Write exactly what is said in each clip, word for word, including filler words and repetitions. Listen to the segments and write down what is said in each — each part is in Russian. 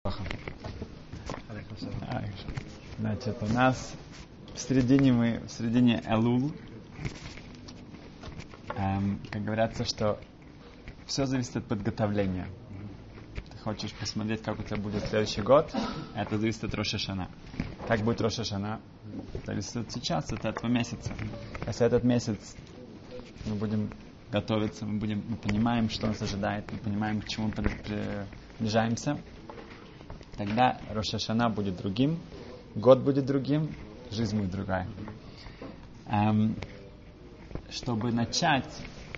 Значит, у нас в середине мы, в середине Элул, эм, как говорится, что все зависит от подготовления. Ты хочешь посмотреть, как у тебя будет следующий год, это зависит от Рош ха-Шана. Как будет Рош ха-Шана? Зависит от сейчас, от этого месяца. Если этот месяц мы будем готовиться, мы будем, мы понимаем, что нас ожидает, мы понимаем, к чему мы приближаемся, тогда Рош ха-Шана будет другим, год будет другим, жизнь будет другая. Эм, чтобы начать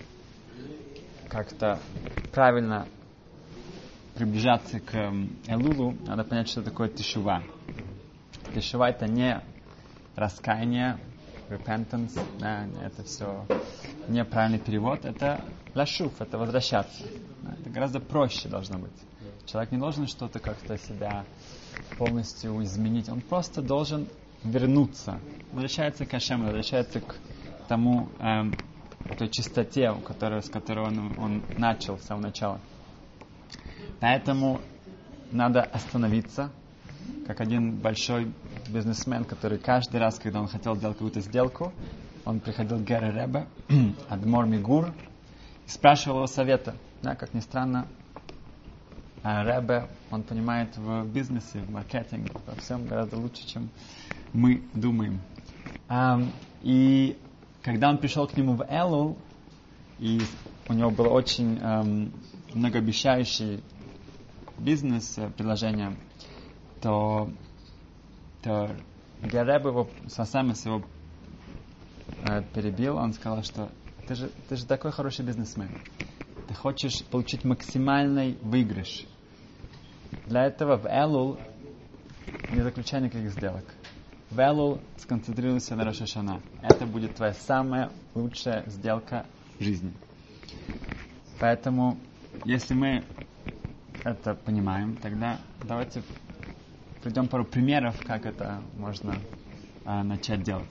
как-то правильно приближаться к Элулу, надо понять, что такое тешува. Тешува — это не раскаяние, repentance, да, это все неправильный перевод, это лашуф, это возвращаться. Да, это гораздо проще должно быть. Человек не должен что-то как-то себя полностью изменить, он просто должен вернуться, возвращается к Ашему, возвращается к тому, эм, той чистоте, которой, с которой он, он начал с самого начала. Поэтому надо остановиться, как один большой бизнесмен, который каждый раз, когда он хотел сделать какую-то сделку, он приходил к Герре Ребе, Адмор Мигур, и спрашивал его совета. Да, как ни странно, Ребе, он понимает в бизнесе, в маркетинге, во всем гораздо лучше, чем мы думаем. Um, и когда он пришел к нему в Элул, и у него было очень um, многообещающий бизнес, предложение, то, то Гереб его, Сасамис его э, перебил, он сказал, что ты же, ты же такой хороший бизнесмен. Ты хочешь получить максимальный выигрыш. Для этого в Элул не заключай никаких сделок. В Элул сконцентрируйся на Рош ха-Шана. Это будет твоя самая лучшая сделка в жизни. Поэтому, если мы это понимаем, тогда давайте приведем пару примеров, как это можно а, начать делать.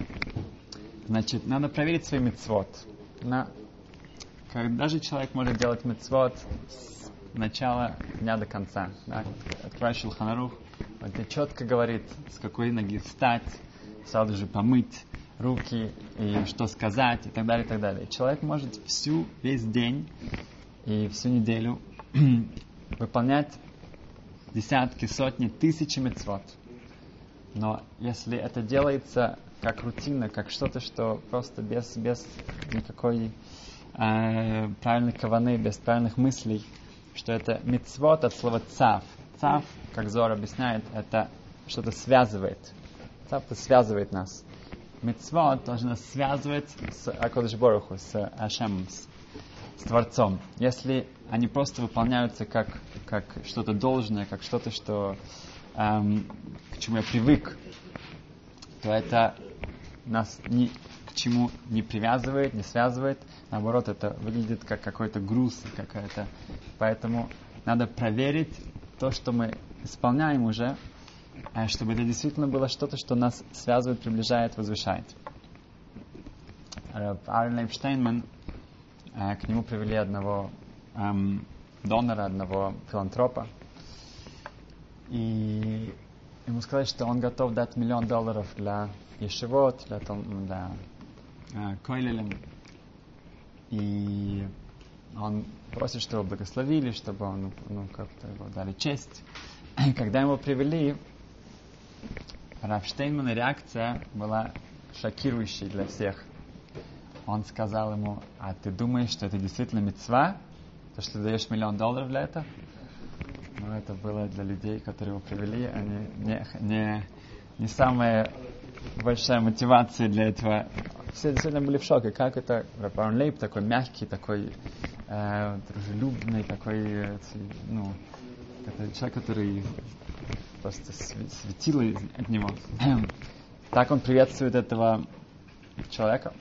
Значит, надо проверить свой мицвот. На, когда же человек может делать мицвот с начала дня до конца? Да? Открываешь Шулхан Арух, он тебе четко говорит, с какой ноги встать, сразу же помыть руки, и что сказать, и так далее, и так далее. И человек может всю, весь день и всю неделю выполнять десятки, сотни, тысячи мицвот. Но если это делается как рутина, как что-то, что просто без, без никакой э, правильной каваны, без правильных мыслей, что это мицвот от слова цав. Цав, как Зор объясняет, это что-то связывает. Цав — это связывает нас. Мицвот должен нас связывать с Акодеш Боруху, с Ашемом, с, с Творцом. Если они просто выполняются как, как что-то должное, как что-то, что, эм, к чему я привык, то это нас ни к чему не привязывает, не связывает. Наоборот, это выглядит как какой-то груз, какая-то. Поэтому надо проверить то, что мы исполняем уже, чтобы это действительно было что-то, что нас связывает, приближает, возвышает. Арен Лейб Штейнман, к нему привели одного эм, донора, одного филантропа, и ему сказали, что он готов дать миллион долларов для ешивот, для, для э, койлелем, и он просит, чтобы его благословили, чтобы он, ну, как-то его дали честь. Когда его привели, Рав Штейнмана реакция была шокирующей для всех. Он сказал ему: а ты думаешь, что это действительно мицва? То, что ты даешь миллион долларов для этого? Ну, это было для людей, которые его привели, они не, не, не самая большая мотивация для этого. Все действительно были в шоке. Как это? Рав Арон Лейб такой мягкий, такой э, дружелюбный, такой, э, ну, это человек, который просто светило от него. Так он приветствует этого человека.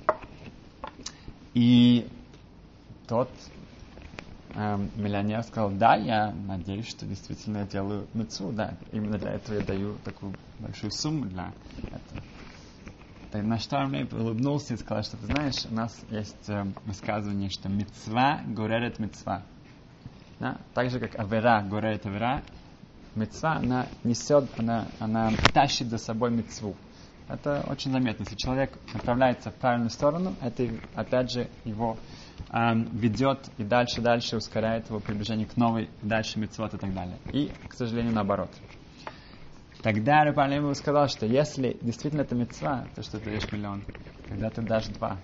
И тот эм, миллионер сказал: да, я надеюсь, что действительно я делаю мицву, да, именно для этого я даю такую большую сумму для этого. Так, на что он улыбнулся и сказал, что ты знаешь, у нас есть э, высказывание, что мицва горерет мицва. Да? Так же, как авера горерет авера, мицва, она несет, она, она тащит за собой мицву. Это очень заметно. Если человек направляется в правильную сторону, это, опять же, его э, ведет и дальше, дальше ускоряет его приближение к новой, дальше мицвот и так далее. И, к сожалению, наоборот. Тогда Ребби Леви сказал, что если действительно это мицва, то что ты даешь миллион, тогда ты дашь два.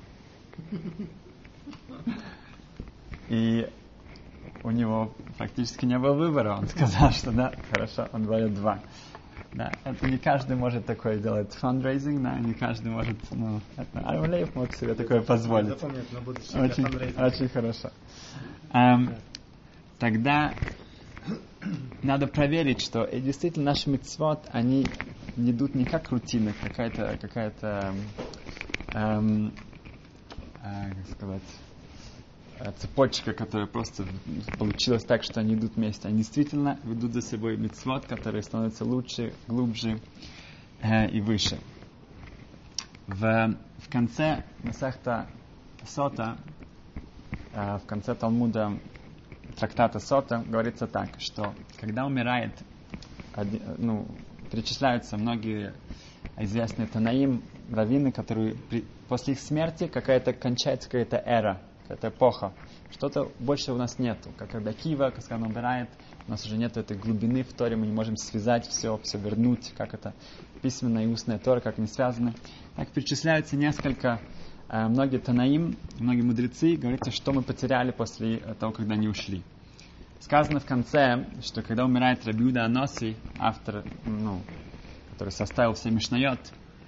И у него фактически не было выбора. Он сказал, что да, хорошо, он дает два. Да, это не каждый может такое делать. Фандрейзинг, да, не каждый может, ну, это Арвалеев мог себе такое позволить. Очень, очень хорошо. Um, тогда надо проверить, что и действительно наши мицвот, они не идут не как рутина, какая-то, какая-то, эм, э, как сказать, цепочка, которая просто получилась так, что они идут вместе. Они действительно ведут за собой мицвот, который становится лучше, глубже э, и выше. В, в конце Масехта Сота, э, в конце Талмуда, трактата Сота, говорится так, что когда умирает, один, ну, перечисляются многие известные Танаим, раввины, которые при, после их смерти какая-то кончается какая-то эра, это эпоха. Что-то больше у нас нету. Как когда Кива, когда он умирает, у нас уже нет этой глубины в Торе, мы не можем связать все, все вернуть, как это письменная и устная Тора, как они связаны. Так перечисляются несколько, э, многие Танаим, многие мудрецы, говорится, что мы потеряли после того, когда они ушли. Сказано в конце, что когда умирает Раби Иуда Аноси, автор, ну, который составил все Мишнайот,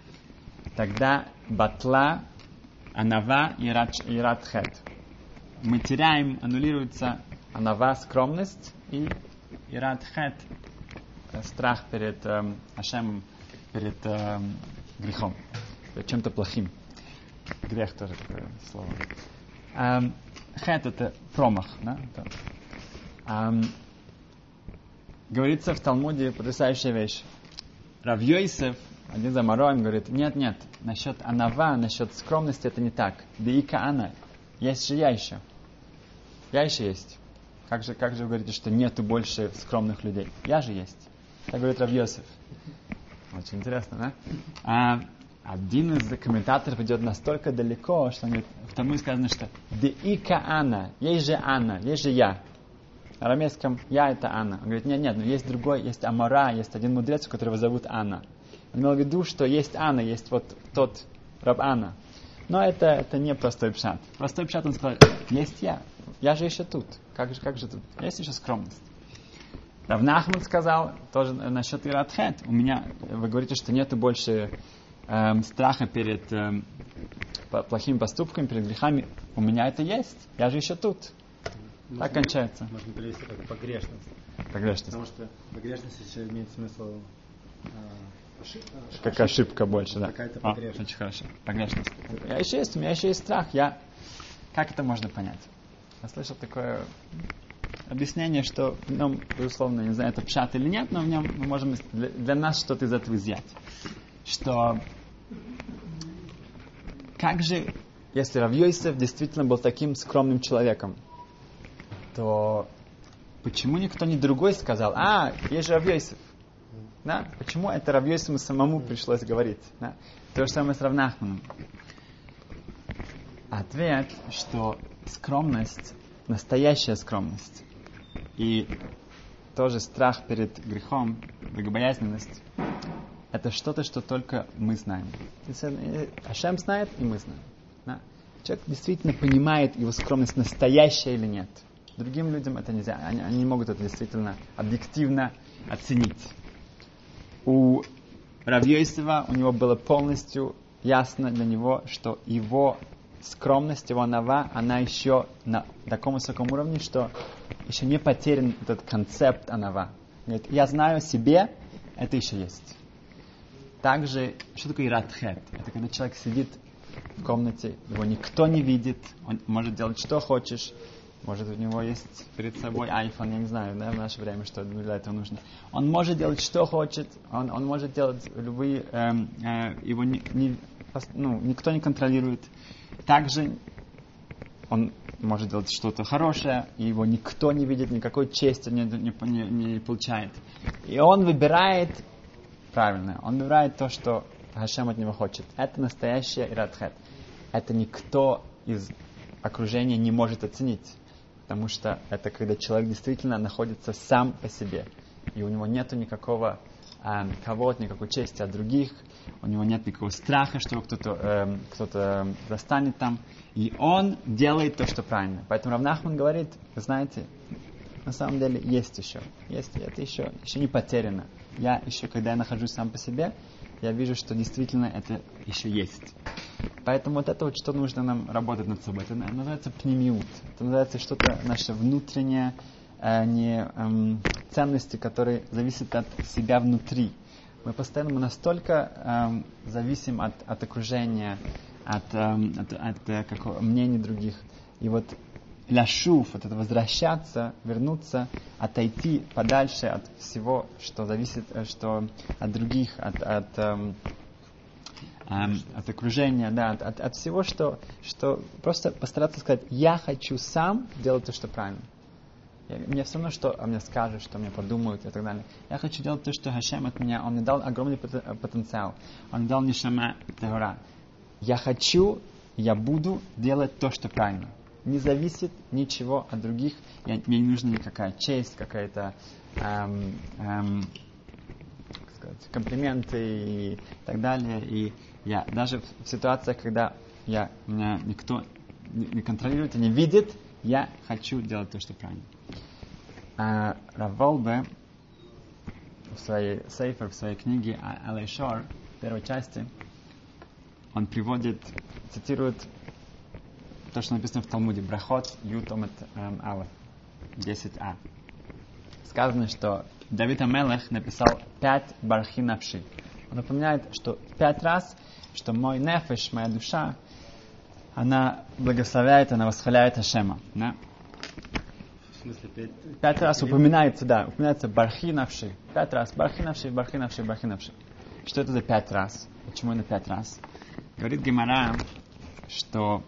тогда батла, анава и радхет. Мы теряем, аннулируется анава, скромность, и радхет, страх перед э, Ашемом, перед э, грехом, перед чем-то плохим. Грех тоже такое слово. Эм, хет — это промах. Да? Это, эм, говорится в Талмуде потрясающая вещь. Рав Йосеф, один за Мароем, говорит, нет-нет, насчет анава, насчет скромности это не так. Деика ана, есть же я еще. Я еще есть. Как же, как же вы говорите, что нету больше скромных людей? Я же есть. Так говорит Рав Йосеф. Очень интересно, да? А один из комментаторов идет настолько далеко, что он говорит, в Талмуде сказано, что деика ана, есть же Анна, есть же я. На арамейском я это Анна. Он говорит, нет, нет, но есть другой, есть Амара, есть один мудрец, которого зовут Анна. Он имел в виду, что есть Анна, есть вот тот раб Анна. Но это, это не простой пшат. Простой пшат, он сказал, есть я. Я же еще тут. Как же, как же тут? Есть еще скромность. Рав Нахман сказал, тоже насчет ирадхет. У меня, вы говорите, что нету больше эм, страха перед эм, плохими поступками, перед грехами. У меня это есть. Я же еще тут. Можно, так кончается. Можно перевести как погрешность. Погрешность. Потому что погрешность еще имеет смысл... Э, ошиб... Как ошибка, ошибка больше, да. Какая-то А, погрешность. очень хорошо. Погрешность. Я еще есть, у меня еще есть страх. Я... Как это можно понять? Я слышал такое объяснение, что в нем, безусловно, не знаю, это пшат или нет, но в нем мы можем для, для нас что-то из этого взять. Что как же, если Рав Йосеф действительно был таким скромным человеком, то почему никто не другой сказал, а, есть же Рав Йосеф? Да? Почему это Рав Йосефу самому пришлось говорить? Да? То же самое с Рав Нахманом. Ответ, что скромность, настоящая скромность и тоже страх перед грехом, богобоязненность, это что-то, что только мы знаем. Ашем знает, и мы знаем. Да? Человек действительно понимает, его скромность настоящая или нет. Другим людям это нельзя. Они, они не могут это действительно объективно оценить. У Рав Йосефа, у него было полностью ясно для него, что его скромность, его анава, она еще на таком высоком уровне, что еще не потерян этот концепт анава. Говорит, я знаю о себе, это еще есть. Также, что такое ирадхет? Это когда человек сидит в комнате, его никто не видит, он может делать что хочешь, может у него есть перед собой iPhone, я не знаю, да, в наше время, что для этого нужно. Он может делать что хочет, он, он может делать любые, эм, э, его не, не, ну, никто не контролирует. Также он может делать что-то хорошее, и его никто не видит, никакой чести не, не, не, не получает. И он выбирает правильное. Он выбирает то, что Хашем от него хочет. Это настоящая ират хет. Это никто из окружения не может оценить. Потому что это когда человек действительно находится сам по себе. И у него нет никакого э, кого-то, никакой чести от других. У него нет никакого страха, что кто-то, э, кто-то застанет там. И он делает то, что правильно. Поэтому Рав Нахман говорит, вы знаете, на самом деле есть еще. Есть, это еще, еще не потеряно. Я еще, когда я нахожусь сам по себе, я вижу, что действительно это еще есть. Поэтому вот это вот, что нужно нам работать над собой. Это называется пнемиут. Это называется что-то наше внутреннее, э, не, эм, ценности, которые зависят от себя внутри. Мы постоянно, мы настолько эм, зависим от, от окружения, от, эм, от, от э, какого, мнений других. И вот ляшув, вот это возвращаться, вернуться, отойти подальше от всего, что зависит, что от других, от, от, эм, эм, от окружения, да, от, от, от всего, что, что просто постараться сказать, я хочу сам делать то, что правильно. Я, мне все равно, что мне скажут, что мне подумают и так далее. Я хочу делать то, что Хашем от меня, он мне дал огромный потенциал, он дал мне шама тегора. Я хочу, я буду делать то, что правильно. Не зависит ничего от других. Я, мне не нужна никакая честь, какая-то эм, эм, как сказать, комплименты и так далее. И я даже в, в ситуациях, когда я, меня никто не, не контролирует и не видит, я хочу делать то, что правильно. А Рав Волбе в своей сейфер, в своей книге Алей Шор, в первой части, он приводит, цитирует то, что написано в Талмуде, Брахот, Ютомет Алеф, десять а. Сказано, что Давид ха-Мелех написал пять бархи навши. Он напоминает, что пять раз, что мой нефеш, моя душа, она благословляет, она восхваляет Хашема. Да? В смысле, пять? Пять раз упоминается, да, упоминается бархи навши. Пять раз, бархи навши, бархи навши, бархи навши. Что это за пять раз? Почему именно пять раз? Говорит Гемара, что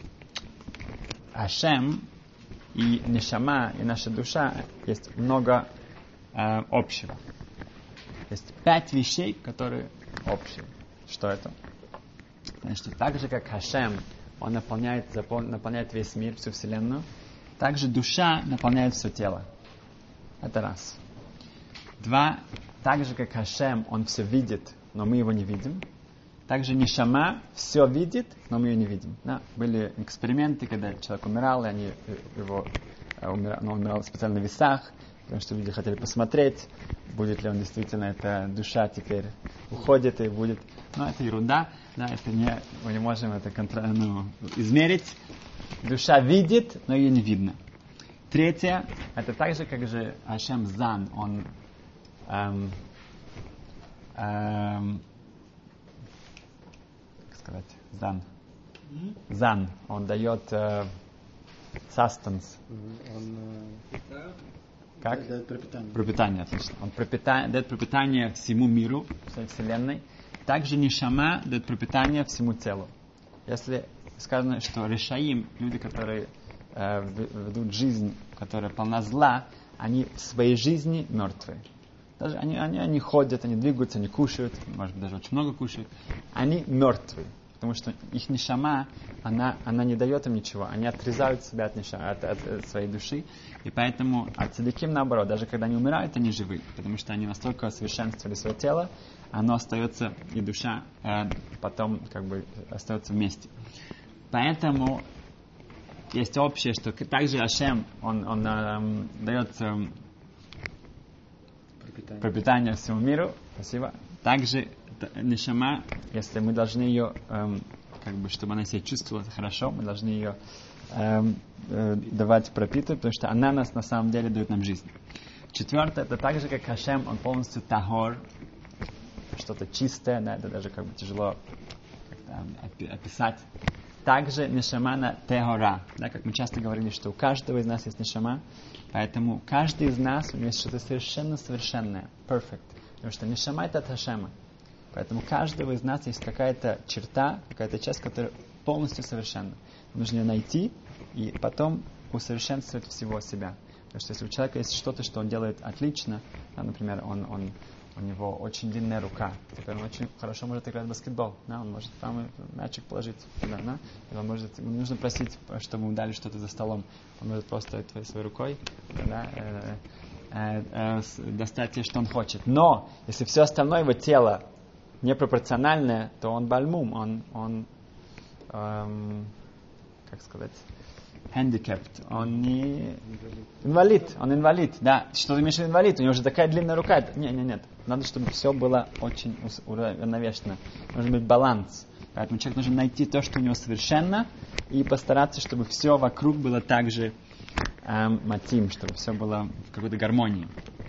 Хашем и нешама, и наша душа, есть много э, общего. Есть пять вещей, которые общие. Что это? Значит, так же, как Хашем, он наполняет, запол... наполняет весь мир, всю вселенную, так же душа наполняет все тело. Это раз. Два. Так же, как Хашем, он все видит, но мы его не видим. Также нешама все видит, но мы ее не видим. Да? Были эксперименты, когда человек умирал, и они его умирал, но он умирал специально на весах, потому что люди хотели посмотреть, будет ли он действительно, эта душа теперь уходит и будет. Но это ерунда, да, это не, мы не можем это контр... ну, измерить. Душа видит, но ее не видно. Третье, это так же, как же Хашем Зан, он эм, эм, сказать, зан. Mm-hmm. Зан. Он дает э, sustenance. Mm-hmm. Он э, как? дает пропитание. Пропитание, отлично. Он пропита... дает пропитание всему миру, всей вселенной. Также нешама дает пропитание всему телу. Если сказано, что решаим, люди, которые э, ведут жизнь, которая полна зла, они в своей жизни мертвые. Даже они, они, они ходят, они двигаются, они кушают, может быть, даже очень много кушают. Они мертвые, потому что их нешама, она, она не дает им ничего. Они отрезают себя от, нешама, от, от, от своей души. И поэтому от цадиким, наоборот, даже когда они умирают, они живы. Потому что они настолько совершенствовали свое тело, оно остается, и душа э, потом как бы остается вместе. Поэтому есть общее, что также Хашем, он, он э, дает... Э, Пропитание. пропитание всему миру, спасибо. Также нешама, если мы должны ее, эм, как бы, чтобы она себя чувствовала хорошо, мы должны ее эм, э, давать пропитывать, потому что она нас на самом деле дает нам жизнь. Четвертое, это так же, как Хашем, он полностью тагор, что-то чистое, да, это даже как бы тяжело как-то описать. Также нешама на тегора, да, как мы часто говорили, что у каждого из нас есть нешама, поэтому каждый из нас у него есть что-то совершенно совершенное, perfect, потому что нешама это от Хашема, поэтому у каждого из нас есть какая-то черта, какая-то часть, которая полностью совершенна. Нужно ее найти и потом усовершенствовать всего себя. Потому что если у человека есть что-то, что он делает отлично, да, например, он, он, у него очень длинная рука, теперь он очень хорошо может играть в баскетбол, да, он может там мячик положить, да, да, или он может, ему нужно просить, чтобы ему дали что-то за столом, он может просто твоей своей рукой, да, э, э, э, достать те, что он хочет. Но если все остальное его тело непропорциональное, то он бальмум, он, он эм, как сказать, handicapped, он не инвалид, он инвалид, да. Что ты имеешь в виду инвалид? У него же такая длинная рука. Нет, нет, нет. Надо, чтобы все было очень уравновешено. Нужен быть баланс. Поэтому человек должен найти то, что у него совершенно, и постараться, чтобы все вокруг было также эм, матим, чтобы все было в какой-то гармонии.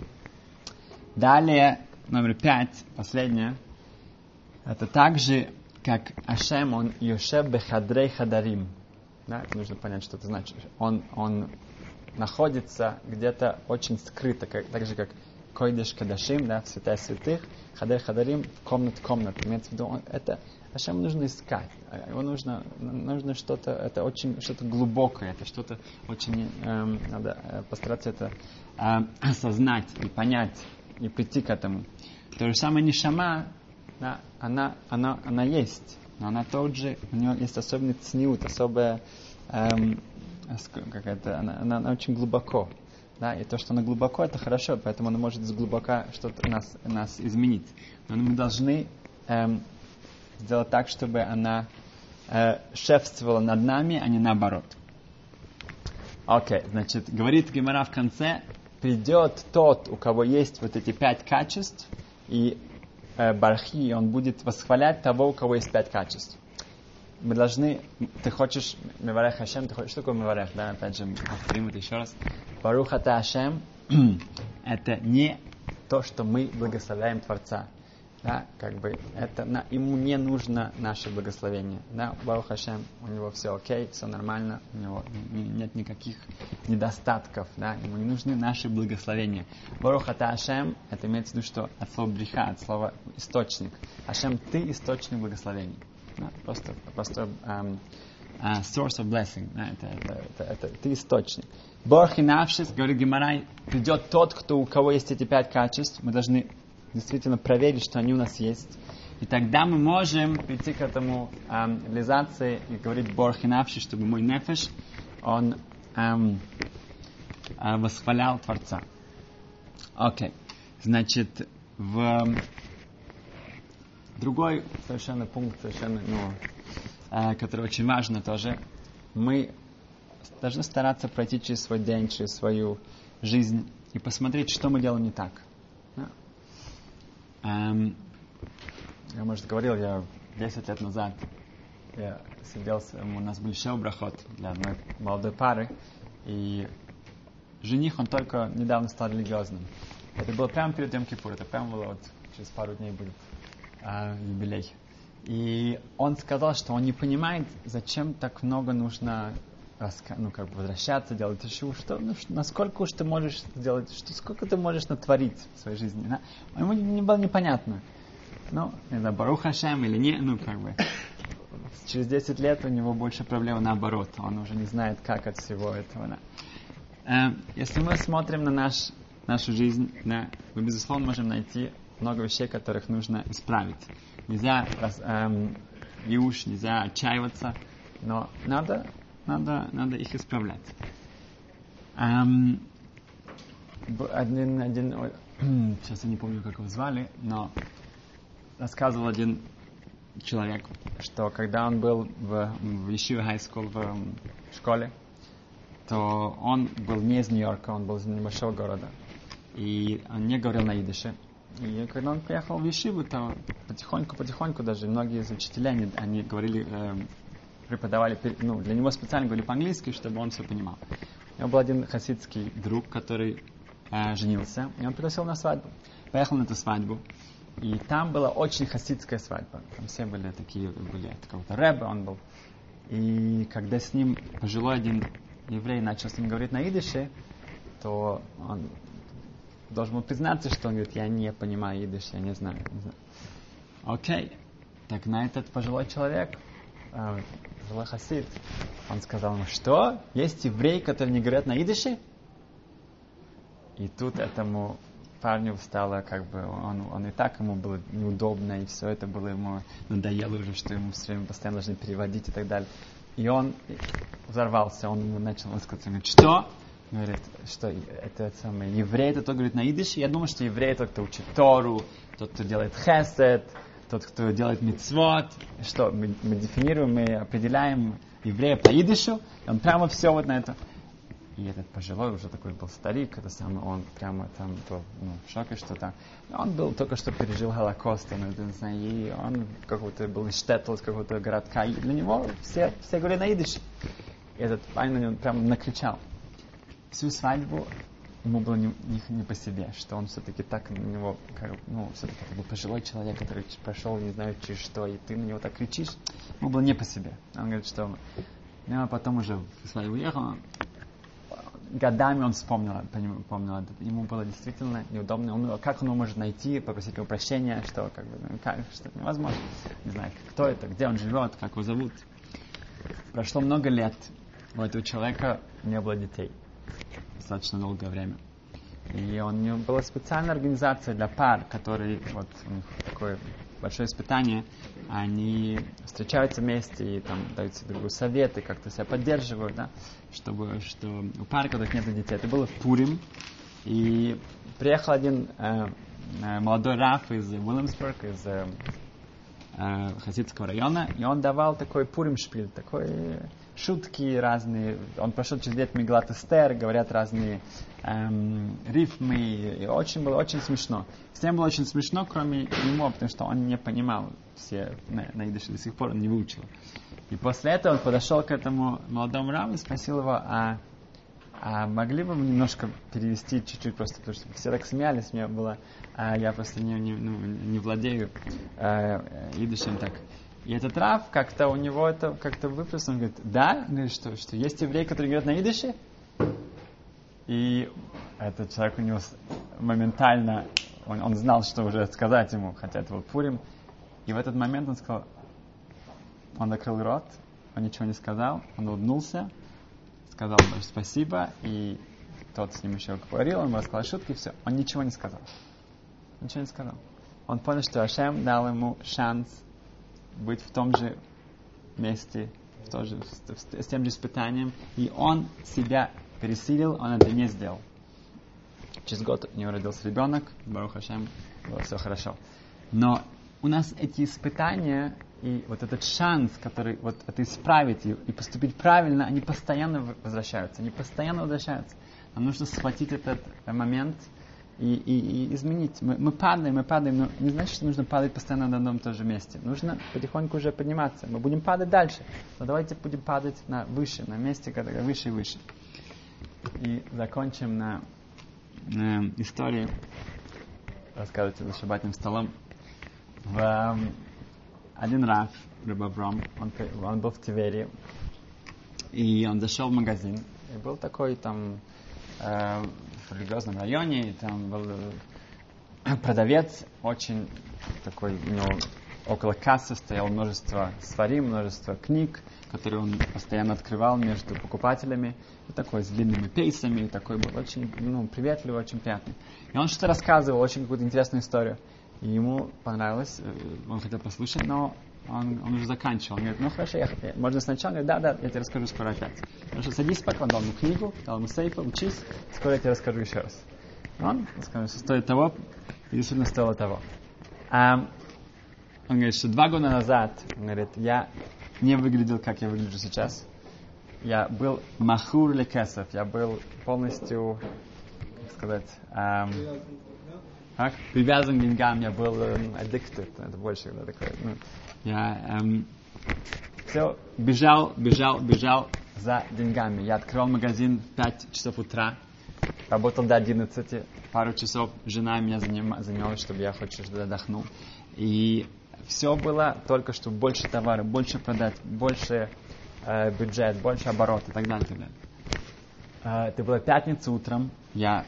Далее, номер пять, последнее. Это также, как Ашем, он йошев бехадрей хадарим. Да, это нужно понять, что это значит. Он, он находится где-то очень скрыто, как, так же, как койдеш кадашим, да, в святая святых, хадер хадарим, в комнат комнат. Имеется в виду, он, это Ашему нужно искать. Его нужно, нужно что-то, это очень что-то глубокое, это что-то очень, эм, надо э, постараться это э, осознать и понять, и прийти к этому. То же самое нишама, да, она, она, она есть. Но она тот же, у нее есть особенный цниут, особая эм, какая-то, она, она, она очень глубоко, да, и то, что она глубоко, это хорошо, поэтому она может глубоко что-то нас, нас изменить. Но мы должны эм, сделать так, чтобы она э, шефствовала над нами, а не наоборот. Окей, okay, значит, говорит Гемара в конце, придет тот, у кого есть вот эти пять качеств, и Бархи, он будет восхвалять того, у кого есть пять качеств. Мы должны, ты хочешь Меварех Хашем, ты хочешь, что такое Меварех, да, опять же, повторим это еще раз. Барух ата Хашем, это не то, что мы благословляем Творца, да, как бы, это, на, ему не нужно наше благословение, да, Барух Хашем, у него все окей, все нормально, у него не, нет никаких недостатков, да, ему не нужны наши благословения. Барух ата Хашем, это имеется в виду, что от слова бриха, от слова источник. Хашем, ты источник благословений. Да, просто, просто um, uh, source of blessing, да, это, это, это, это, ты источник. Борхи навшис, говорит Гемарай, придет тот, кто, у кого есть эти пять качеств, мы должны действительно проверить, что они у нас есть. И тогда мы можем прийти к этому эм, реализации и говорить Борхи навшис, чтобы мой нефеш, он эм, э, восхвалял Творца. Окей. Okay. Значит, в другой совершенно пункт, совершенно, ну, э, который очень важно тоже, мы должны стараться пройти через свой день, через свою жизнь и посмотреть, что мы делаем не так. Да? Эм, я, может, говорил, я десять лет назад я сидел, у нас был шоу брахот для одной молодой пары, и жених, он только недавно стал религиозным. Это было прямо перед Йом-Кипур, это прямо было вот через пару дней будет а, юбилей. И он сказал, что он не понимает, зачем так много нужно раска- ну, как бы возвращаться, делать тишу, что, ну, что, насколько уж ты можешь сделать, что, сколько ты можешь натворить в своей жизни. Да? Ему не, не было непонятно. Ну, не знаю, Барух Хашем или не, ну, как бы. Через десять лет у него больше проблем наоборот. Он уже не знает, как от всего этого. Да. Э, если мы смотрим на наш, нашу жизнь, да, мы, безусловно, можем найти много вещей, которых нужно исправить. Нельзя эм, юж, нельзя отчаиваться, но надо, надо, надо их исправлять. Эм, один, один, ой, сейчас я не помню, как его звали, но рассказывал один человек, что когда он был в, в Yeshiva High School, в, в школе, то он был не из Нью-Йорка, он был из небольшого города. И он не говорил на идише. И когда он приехал в Yeshiva, то потихоньку-потихоньку даже многие из учителей, они, они говорили, э, преподавали, ну, для него специально говорили по-английски, чтобы он все понимал. У него был один хасидский друг, который э, женился, и он пригласил на свадьбу. Поехал на эту свадьбу. И там была очень хасидская свадьба. Там все были такие, были от какого-то рэба он был. И когда с ним пожилой один еврей начал с ним говорить на идише, то он должен был признаться, что он говорит, я не понимаю идиш, я не знаю. Не знаю. Окей. Так на этот пожилой человек э, жилой хасид, он сказал ему, что есть евреи, которые не говорят на идише? И тут этому парню стало, как бы, он, он и так ему было неудобно, и все это было ему надоело уже, что ему все время постоянно должны переводить и так далее. И он взорвался, он ему начал высказываться, он говорит, что? Говорит, что это самое, еврей, это кто говорит на идише? Я думаю, что еврей тот, кто учит Тору, тот, кто делает хесед, тот, кто делает мицвот. Что, мы, мы дефинируем, мы определяем еврея по идишу, и он прямо все вот на это. И этот пожилой уже такой был старик, это самое, он прямо там был ну, в шоке, что там. Он был только что пережил Холокост, он, не знаю, и он какой-то был из штетл, из какого-то городка, и для него все, все говорили на идиш. И этот парень на него прямо накричал. Всю свадьбу ему было не, не, не по себе, что он все-таки так на него, как, ну, все-таки это был пожилой человек, который прошел, не знаю, через что, и ты на него так кричишь, ему было не по себе. Он говорит, что ну, а потом уже в свадьбу уехал, годами он вспомнил, помнил это. Ему было действительно неудобно. Он, как он может найти, попросить его прощения, что, как бы, ну, как, что невозможно. Не знаю, кто это, где он живет, как его зовут. Прошло много лет. У этого человека не было детей. Достаточно долгое время. И он, у него была специальная организация для пар, которые, вот, у них такое большое испытание, они встречаются вместе и там дают себе друг другу советы, как-то себя поддерживают, да, чтобы, что у пар, у которых нет детей. Это было в Пурим, и приехал один э, э, молодой раф из Уильямсбурга, из э, э, хасидского района, и он давал такой Пурим-шпиль, такой шутки разные. Он прошел через лет Мегалат Эстер, говорят разные эм, рифмы, и очень было очень смешно. Всем было очень смешно, кроме него, потому что он не понимал все на, на идише, до сих пор он не выучил. И после этого он подошел к этому молодому раву и спросил его, а, а могли бы вы немножко перевести чуть-чуть, просто потому что все так смеялись, мне было, а я просто не, не, ну, не владею э, идишем так. И этот рав, как-то у него это как-то выплеснулся, он говорит, да, он говорит, что, что есть евреи, которые говорят на идише? И этот человек у него моментально, он, он знал, что уже сказать ему, хотя это был Пурим. И в этот момент он сказал, он закрыл рот, он ничего не сказал, он улыбнулся, сказал даже спасибо, и тот с ним еще говорил, он ему рассказал шутки, все, он ничего не сказал. Ничего не сказал. Он понял, что Ашем дал ему шанс быть в том же месте, в том же, с, с тем же испытанием, и он себя пересилил, он это не сделал. Через год у него родился ребенок, Барух Ашем, было все хорошо. Но у нас эти испытания и вот этот шанс, который вот это исправить и, и поступить правильно, они постоянно возвращаются, они постоянно возвращаются. Нам нужно схватить этот момент и, и, и изменить. Мы, мы падаем, мы падаем, но не значит, что нужно падать постоянно на одном и том же месте. Нужно потихоньку уже подниматься. Мы будем падать дальше, но давайте будем падать на выше, на месте, когда выше и выше. И закончим на, на истории, рассказывайте за шаббатным столом. В, um, один рав, Реб Авром, он, он был в Тиверии, и он зашел в магазин, и был такой там э, в религиозном районе, и там был э, продавец, очень такой, у него около кассы стояло множество сварим, множество книг, которые он постоянно открывал между покупателями, и такой с длинными пейсами, и такой был очень ну, приветливый, очень приятный. И он что-то рассказывал, очень какую-то интересную историю. И ему понравилось, он хотел послушать, но он, он уже заканчивал. Он говорит, ну хорошо, я, можно сначала? Он говорит, да, да, я тебе расскажу скоро опять. Хорошо, садись пока, он дал ему книгу, дал ему сейфа, учись, скоро я тебе расскажу еще раз. Он сказал, что стоит того, и действительно стоило того. А, он говорит, что два года назад, он говорит, я не выглядел, как я выгляжу сейчас. Я был махур лекесов, я был полностью, как сказать, эм, Так, привязан к деньгам, я был um, addicted, это больше, да, такое, ну, я um, все, бежал, бежал, бежал за деньгами. Я открывал магазин в пять часов утра, работал до одиннадцати, пару часов жена меня занима, занималась, чтобы я хоть что-то отдохнул. И все было только, чтобы больше товара, больше продать, больше э, бюджет, больше оборот и так далее, и так далее. Э, это была пятница утром, я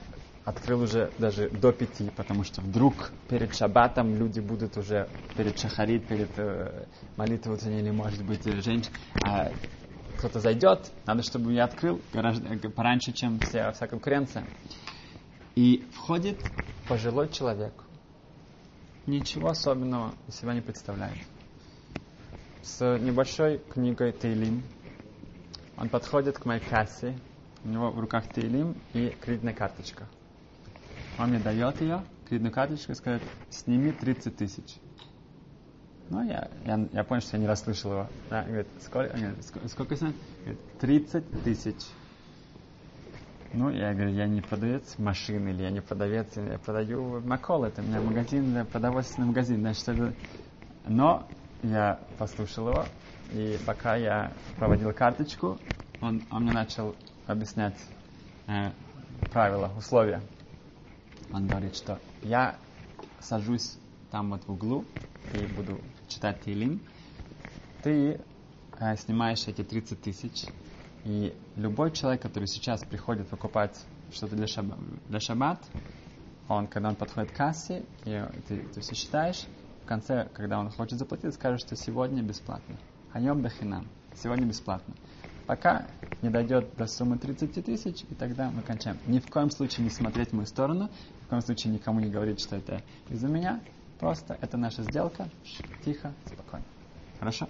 открыл уже даже до пяти, потому что вдруг перед шаббатом люди будут уже перед шахарит, перед э, молитвой утренней, или, может быть, женщина, а кто-то зайдет, надо, чтобы я открыл гораздо, пораньше, чем вся, вся конкуренция. И входит пожилой человек. Ничего особенного из себя не представляет. С небольшой книгой Теилим. Он подходит к моей кассе. У него в руках Теилим и кредитная карточка. Он мне дает ее, кредитную карточку, и сказать, сними тридцать тысяч. Ну, я, я, я понял, что я не расслышал его. Да, говорит, сколько, нет, сколько, сколько снять? Говорит, тридцать тысяч. Ну, я говорю, я не продавец машин, или я не продавец, я продаю Макол, это у меня магазин, продовольственный магазин, значит, это... Но я послушал его, и пока я проводил карточку, он, он мне начал объяснять э, правила, условия. Он говорит, что я сажусь там вот в углу и буду читать Теилим. Ты э, снимаешь эти тридцать тысяч, и любой человек, который сейчас приходит покупать что-то для, шаб... для шаббат, он, когда он подходит к кассе, и ты, ты все считаешь, в конце, когда он хочет заплатить, скажет, что сегодня бесплатно. Хайом бехинам. Сегодня бесплатно. Пока не дойдет до суммы тридцать тысяч, и тогда мы кончаем. Ни в коем случае не смотреть в мою сторону, ни в коем случае никому не говорить, что это из-за меня. Просто это наша сделка. Тихо, спокойно. Хорошо?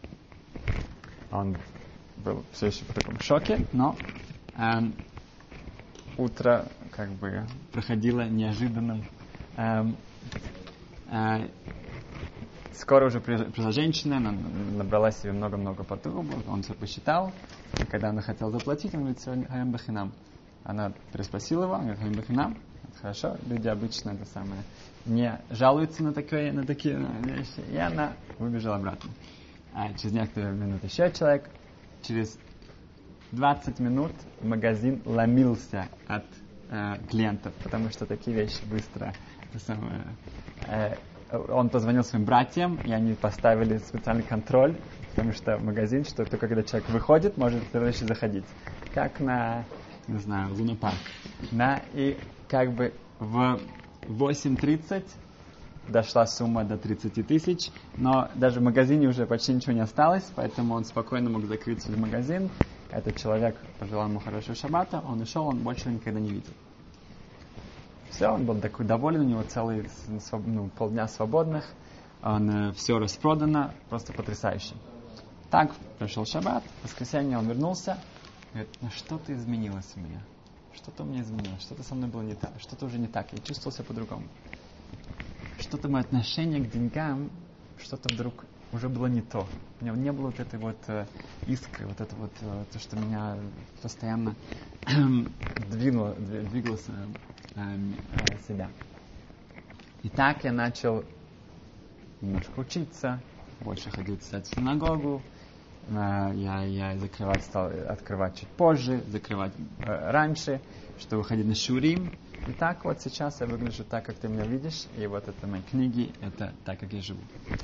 Он был все еще в таком шоке, но эм, утро как бы проходило неожиданным. Эм, э, скоро уже пришла женщина, она набрала себе много-много потубов, он все посчитал, и когда она хотела заплатить, он говорит, сегодня хайом бахинам. Она переспросила его, он говорит, хайом бахинам. Хорошо, люди обычно это самое не жалуются на такие, на такие вещи, и она выбежала обратно. А через некоторые минуты еще человек. Через двадцать минут магазин ломился от э, клиентов, потому что такие вещи быстро. Самое, э, он позвонил своим братьям, и они поставили специальный контроль, потому что магазин, что только когда человек выходит, может следующий заходить. Как на, не знаю, лунопарк. Да, и как бы в восемь тридцать дошла сумма до тридцать тысяч, но даже в магазине уже почти ничего не осталось, поэтому он спокойно мог закрыть свой магазин. Этот человек пожелал ему хорошего шаббата, он ушел, он больше никогда не видел. Все, он был такой доволен, у него целый ну, полдня свободных, он, э, все распродано, просто потрясающе. Так, пришел шаббат, в воскресенье он вернулся, говорит, ну что-то изменилось у меня, что-то у меня изменилось, что-то со мной было не так, что-то уже не так, я чувствовал себя по-другому. Что-то мое отношение к деньгам, что-то вдруг уже было не то. У меня не было вот этой вот э, искры, вот это вот, э, то, что меня постоянно двинуло, двигалось э, э, себя. И так я начал немножко учиться, больше ходил читать в синагогу, э, я, я закрывать стал открывать чуть позже, закрывать э, раньше, чтобы ходить на шурим. И так вот сейчас я выгляжу так, как ты меня видишь, и вот это мои книги, это так, как я живу.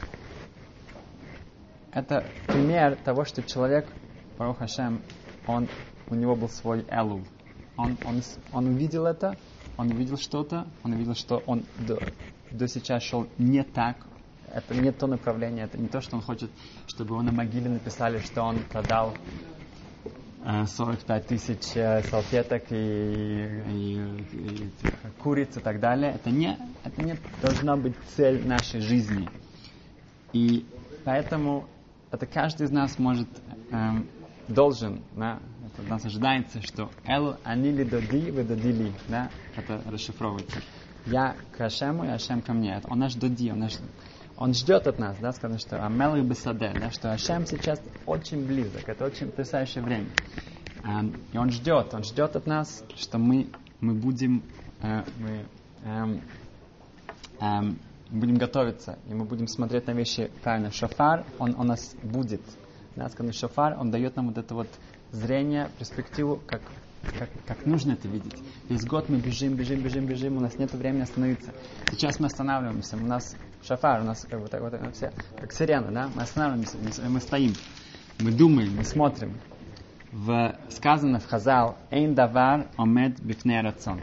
Это пример того, что человек, Барух Хашем, он, у него был свой элул. Он, он, он увидел это, он увидел что-то, он увидел, что он до, до сейчас шел не так. Это не то направление, это не то, что он хочет, чтобы его на могиле написали, что он продал сорок пять тысяч салфеток и, и, и, и куриц и так далее. Это не, это не должна быть цель нашей жизни. И поэтому это каждый из нас может, эм, должен, да, это от нас ожидается, что «Эл анили доди, вы додили», да, это расшифровывается. «Я к Ашему, и Ашем ко мне». Он наш доди, он наш... Он ждет от нас, да, сказано, что Амелых Бесаде, да, что Ашем сейчас очень близок, это очень потрясающее время. Um, и он ждет, он ждет от нас, что мы, мы будем uh, мы, um, um, будем готовиться, и мы будем смотреть на вещи правильно. Шофар, он у нас будет. Да, сказано, шофар, он дает нам вот это вот зрение, перспективу, как, как, как нужно это видеть. Весь год мы бежим, бежим, бежим, бежим, у нас нет времени остановиться. Сейчас мы останавливаемся, у нас шофар, у нас как бы так вот, все, как сирена, да? Мы останавливаемся, мы, мы стоим, мы думаем, мы смотрим. В, сказано в Хазал, «Эйн давар омед бифней рацон».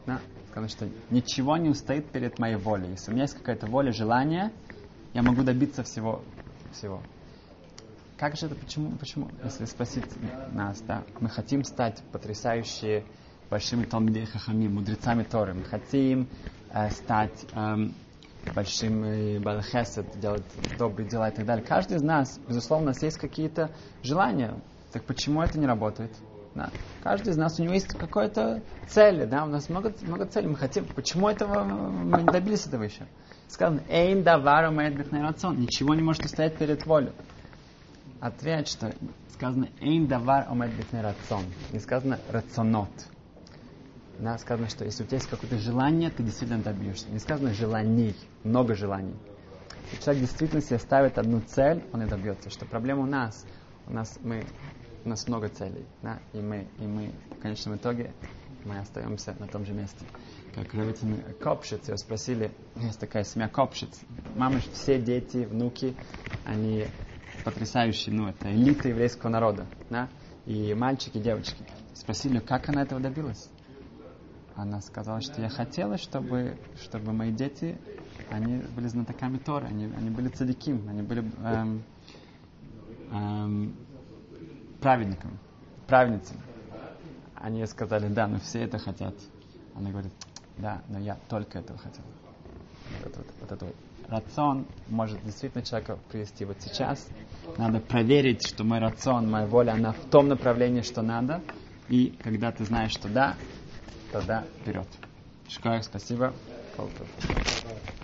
Да? Сказано, что ничего не устоит перед моей волей. Если у меня есть какая-то воля, желание, я могу добиться всего. всего. Как же это, почему, почему? Если спросить нас, да, мы хотим стать потрясающими большими талмидей хахамим, мудрецами Торы. Мы хотим э, стать эм, большим балхесед, делать добрые дела и так далее. Каждый из нас, безусловно, у нас есть какие-то желания. Так почему это не работает? Да. Каждый из нас, у него есть какая-то цель, да, у нас много, много целей, мы хотим. Почему этого мы не добились этого еще? Сказано, эйн давар омеет бифней рацон. Ничего не может устоять перед волей. Ответ, что сказано эйн давар омеет бифней рацон. Не сказано рационот. Да, сказано, что если у тебя есть какое-то желание, ты действительно добьешься. Не сказано желаний, много желаний. Если человек действительно себе ставит одну цель, он и добьется. Что проблема у нас? У нас, мы, у нас много целей. Да? И, мы, и мы в конечном итоге мы остаемся на том же месте. Как Равицин Копшиц, его спросили, есть такая семья Копшиц. Мамы, все дети, внуки, они потрясающие, ну, это элита еврейского народа. Да? И мальчики, и девочки. Спросили, как она этого добилась? Она сказала, что я хотела, чтобы, чтобы мои дети, они были знатоками Торы, они, они были цадиким, они были эм, эм, праведниками, праведницами. Они сказали, да, но все это хотят. Она говорит, да, но я только этого хотела. Вот, вот, вот это вот. Рацион может действительно человека привести. Вот сейчас надо проверить, что мой рацион, моя воля, она в том направлении, что надо. И когда ты знаешь, что да, тогда вперед. Шкоях, спасибо.